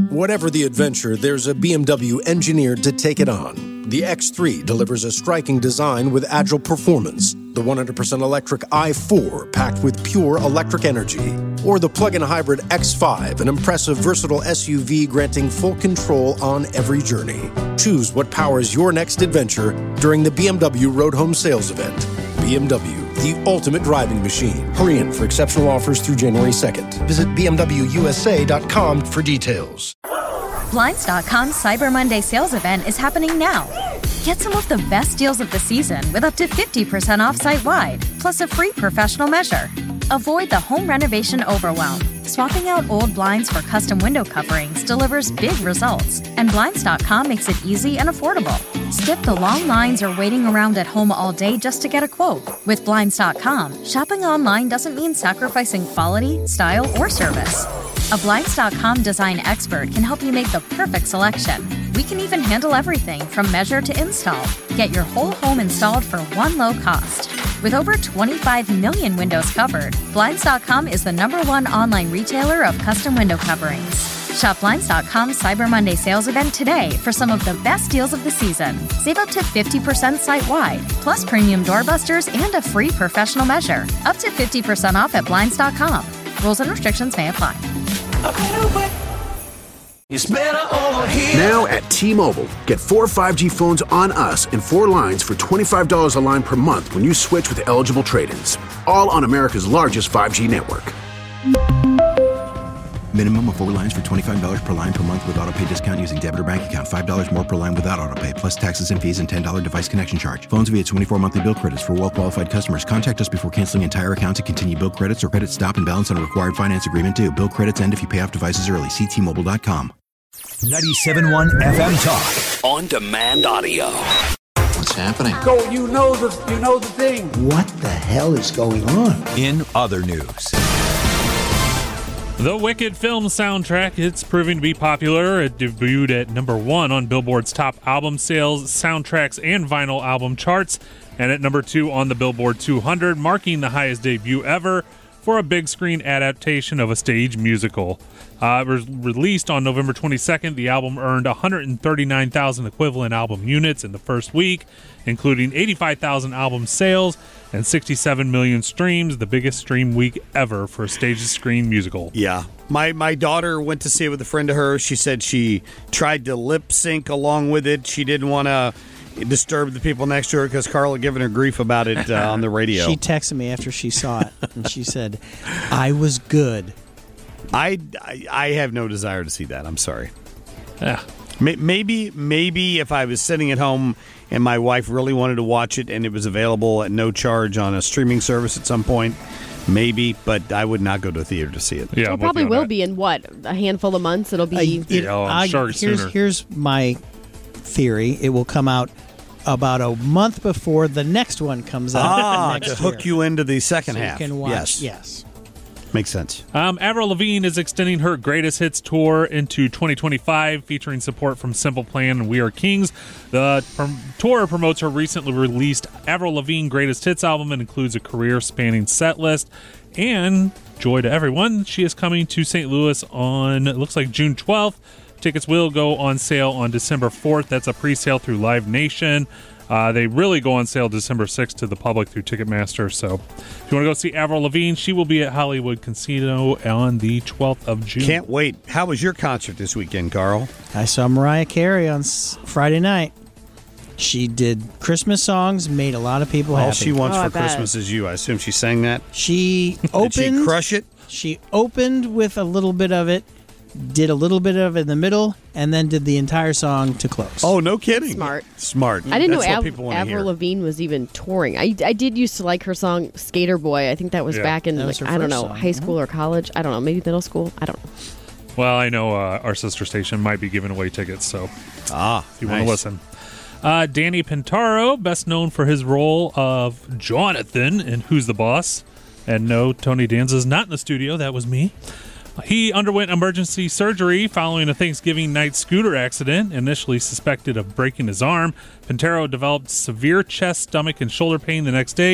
Whatever the adventure, there's a BMW engineered to take it on. The X3 delivers a striking design with agile performance. The 100% electric i4 packed with pure electric energy. Or the plug-in hybrid X5, an impressive, versatile SUV granting full control on every journey. Choose what powers your next adventure during the BMW Road Home Sales Event. BMW, the ultimate driving machine. Hurry in for exceptional offers through January 2nd. Visit BMWUSA.com for details. Blinds.com's Cyber Monday sales event is happening now. Get some of the best deals of the season with up to 50% off site-wide, plus a free professional measure. Avoid the home renovation overwhelm. Swapping out old blinds for custom window coverings delivers big results, and Blinds.com makes it easy and affordable. Skip the long lines or waiting around at home all day just to get a quote. With Blinds.com, shopping online doesn't mean sacrificing quality, style, or service. A Blinds.com design expert can help you make the perfect selection. We can even handle everything from measure to install. Get your whole home installed for one low cost. With over 25 million windows covered, Blinds.com is the #1 online retailer of custom window coverings. Shop Blinds.com's Cyber Monday sales event today for some of the best deals of the season. Save up to 50% site-wide, plus premium doorbusters and a free professional measure. Up to 50% off at Blinds.com. Rules and restrictions may apply. It's better over here. Now at T-Mobile, get 4 5G phones on us and 4 lines for $25 a line per month when you switch with eligible trade-ins. All on America's largest 5G network. Minimum of 4 lines for $25 per line per month with autopay discount using debit or bank account. $5 more per line without autopay, plus taxes and fees and $10 device connection charge. Phones via 24 monthly bill credits for well-qualified customers. Contact us before canceling entire account to continue bill credits or credit stop and balance on a required finance agreement due. Bill credits end if you pay off devices early. See T-Mobile.com. 97.1 FM Talk. On demand audio. What's happening? So you know the thing. What the hell is going on? In other news. The Wicked film soundtrack, it's proving to be popular. It debuted at #1 on Billboard's top album sales, soundtracks, and vinyl album charts, and at #2 on the Billboard 200, marking the highest debut ever for a big screen adaptation of a stage musical. It was released on November 22nd. The album earned 139,000 equivalent album units in the first week, including 85,000 album sales and 67 million streams, the biggest stream week ever for a stage-to-screen musical. Yeah. My daughter went to see it with a friend of hers. She said she tried to lip sync along with it. She didn't want to disturb the people next to her because Carl had given her grief about it on the radio. She texted me after she saw it, and she said, I was good. I have no desire to see that. I'm sorry. Yeah. Maybe if I was sitting at home and my wife really wanted to watch it and it was available at no charge on a streaming service at some point, maybe, but I would not go to a theater to see it. Yeah, well, it probably will be in, what, a handful of months? It'll be... I'm sure sooner. Here's my theory. It will come out about a month before the next one comes out. To hook you into the second so half. You can watch. Yes. Makes sense. Avril Lavigne is extending her Greatest Hits tour into 2025, featuring support from Simple Plan and We Are Kings. The tour promotes her recently released Avril Lavigne Greatest Hits album and includes a career-spanning set list. And, joy to everyone, she is coming to St. Louis on, it looks like June 12th. Tickets will go on sale on December 4th. That's a pre-sale through Live Nation. They really go on sale December 6th to the public through Ticketmaster. So if you want to go see Avril Lavigne, she will be at Hollywood Casino on the 12th of June. Can't wait. How was your concert this weekend, Carl? I saw Mariah Carey on Friday night. She did Christmas songs, made a lot of people happy. All she wants for Christmas is you. I assume she sang that? She opened. Did she crush it? She opened with a little bit of it, did a little bit of it in the middle, and then did the entire song to close. Oh, no kidding. Smart. I didn't know Avril Lavigne was even touring. I did used to like her song Skater Boy. I think that was back in, high school or college. I don't know, maybe middle school. I don't know. Well, I know our sister station might be giving away tickets, so if you want to listen. Danny Pintaro, best known for his role of Jonathan in Who's the Boss? And no, Tony Danza's not in the studio. That was me. He underwent emergency surgery following a Thanksgiving night scooter accident, initially suspected of breaking his arm. Pintaro developed severe chest, stomach, and shoulder pain the next day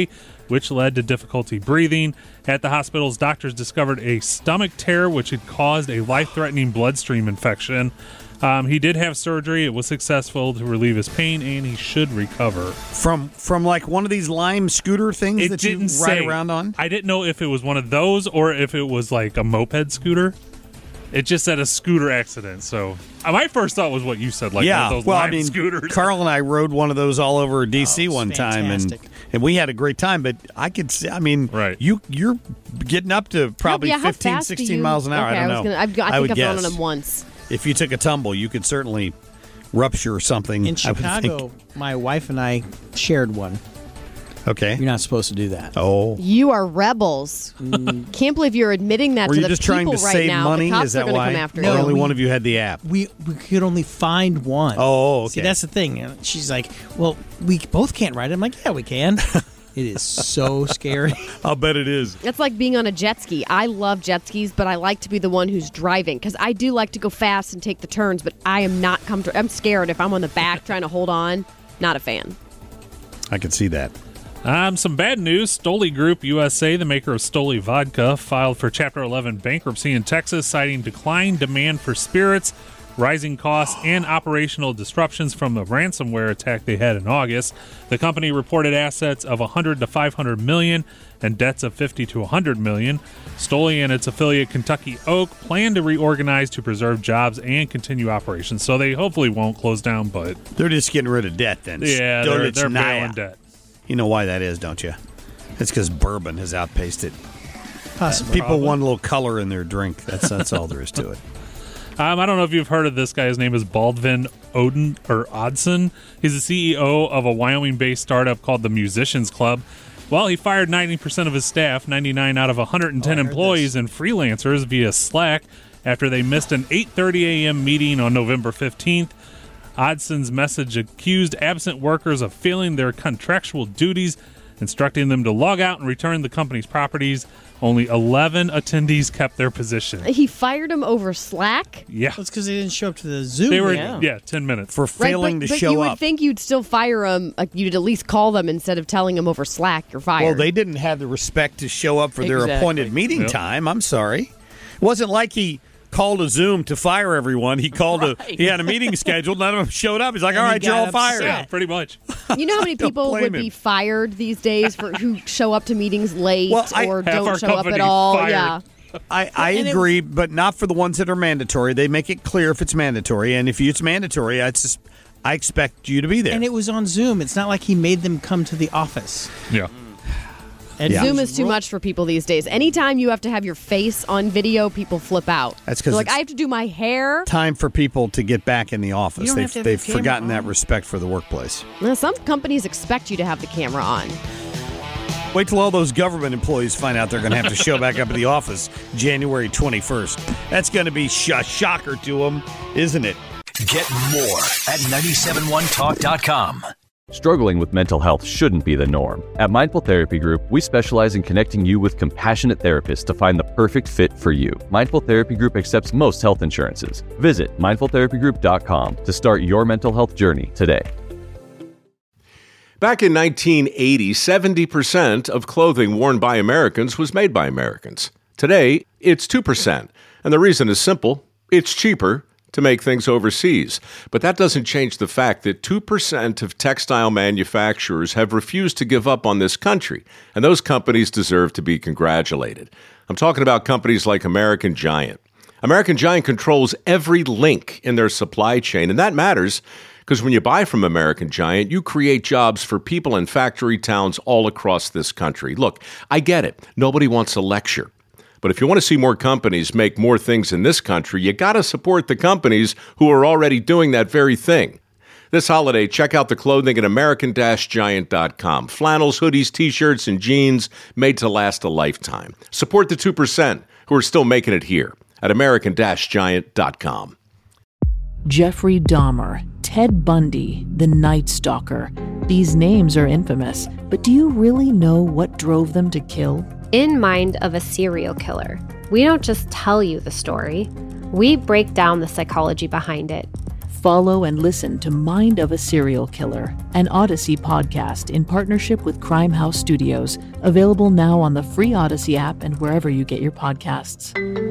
which led to difficulty breathing. At the hospitals, doctors discovered a stomach tear, which had caused a life-threatening bloodstream infection. He did have surgery. It was successful to relieve his pain, and he should recover. From like one of these Lime scooter things that you ride around on? I didn't know if it was one of those or if it was like a moped scooter. It just said a scooter accident. So my first thought was what you said, like one of those Lime scooters. Carl and I rode one of those all over D.C. one time, and we had a great time. But I could see, you're getting up to probably 15, 16 miles an hour. Okay, I don't know. I think I've gone on them once. If you took a tumble, you could certainly rupture something. In Chicago, my wife and I shared one. Okay. You're not supposed to do that. Oh. You are rebels. Can't believe you're admitting that to the people right now. Were you just trying to save money? The cops Is that are why? come after or you. only one of you had the app? We could only find one. Oh, okay. See, that's the thing. And she's like, well, we both can't ride it. I'm like, yeah, we can. It is so scary. I'll bet it is. It's like being on a jet ski. I love jet skis, but I like to be the one who's driving because I do like to go fast and take the turns, but I am not comfortable. I'm scared if I'm on the back trying to hold on. Not a fan. I can see that. Some bad news. Stoli Group USA, the maker of Stoli Vodka, filed for Chapter 11 bankruptcy in Texas, citing declined demand for spirits, rising costs, and operational disruptions from the ransomware attack they had in August. The company reported assets of $100 to $500 million and debts of $50 to $100 million. Stoli and its affiliate Kentucky Oak plan to reorganize to preserve jobs and continue operations. So they hopefully won't close down, but they're just getting rid of debt then. Yeah, they're bailing debt. You know why that is, don't you? It's because bourbon has outpaced it. Possibly. People want a little color in their drink. That's all there is to it. I don't know if you've heard of this guy. His name is Baldvin Odson. He's the CEO of a Wyoming-based startup called the Musicians Club. Well, he fired 90% of his staff, 99 out of 110 employees and freelancers via Slack after they missed an 8:30 a.m. meeting on November 15th. Odson's message accused absent workers of failing their contractual duties, instructing them to log out and return the company's properties. Only 11 attendees kept their position. He fired them over Slack? Yeah. That's because they didn't show up to the Zoom. They were, 10 minutes. For failing to show up. But you would think you'd still fire them. Like you'd at least call them instead of telling them over Slack you're fired. Well, they didn't have the respect to show up for their appointed meeting time. I'm sorry. It wasn't like he called a Zoom to fire everyone. He called he had a meeting scheduled. None of them showed up. He's like, all right, you're all fired. Yeah, pretty much. You know how many people would be fired these days who show up to meetings late or don't show up at all? Fired. Yeah. I agree, but not for the ones that are mandatory. They make it clear if it's mandatory, and if it's mandatory, I expect you to be there. And it was on Zoom. It's not like he made them come to the office. Yeah. Zoom is too much for people these days. Anytime you have to have your face on video, people flip out. That's because I have to do my hair. Time for people to get back in the office. They've forgotten that respect for the workplace. Now, some companies expect you to have the camera on. Wait till all those government employees find out they're going to have to show back up at the office January 21st. That's going to be a shocker to them, isn't it? Get more at 971talk.com. Struggling with mental health shouldn't be the norm. At Mindful Therapy Group, we specialize in connecting you with compassionate therapists to find the perfect fit for you. Mindful Therapy Group accepts most health insurances. Visit mindfultherapygroup.com to start your mental health journey today. Back in 1980, 70% of clothing worn by Americans was made by Americans. Today, it's 2%. And the reason is simple. It's cheaper to make things overseas. But that doesn't change the fact that 2% of textile manufacturers have refused to give up on this country, and those companies deserve to be congratulated. I'm talking about companies like American Giant. American Giant controls every link in their supply chain, and that matters because when you buy from American Giant, you create jobs for people in factory towns all across this country. Look, I get it. Nobody wants a lecture. But if you want to see more companies make more things in this country, you got to support the companies who are already doing that very thing. This holiday, check out the clothing at American-Giant.com. Flannels, hoodies, t-shirts, and jeans made to last a lifetime. Support the 2% who are still making it here at American-Giant.com. Jeffrey Dahmer, Ted Bundy, the Night Stalker. These names are infamous, but do you really know what drove them to kill? In Mind of a Serial Killer, we don't just tell you the story, we break down the psychology behind it. Follow and listen to Mind of a Serial Killer, an Odyssey podcast in partnership with Crime House Studios, available now on the free Odyssey app and wherever you get your podcasts.